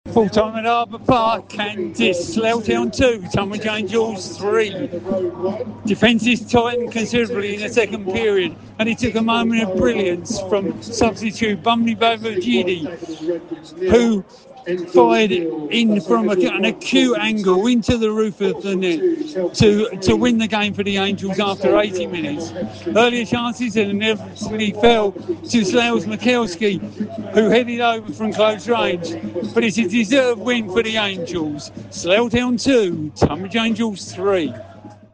Full time at Harbour Park, Candice, Slough 2, Tunbridge Angels 3. Defences tightened considerably in the second period, and it took a moment of brilliance from substitute Bumley Babajidi, who fired in from an acute angle into the roof of the net to win the game for the Angels after 80 minutes. Earlier chances inevitably fell to Slough's Mikelski, who headed over from close range, but it's a deserved win for the Angels. Slough 2, Tunbridge Angels 3.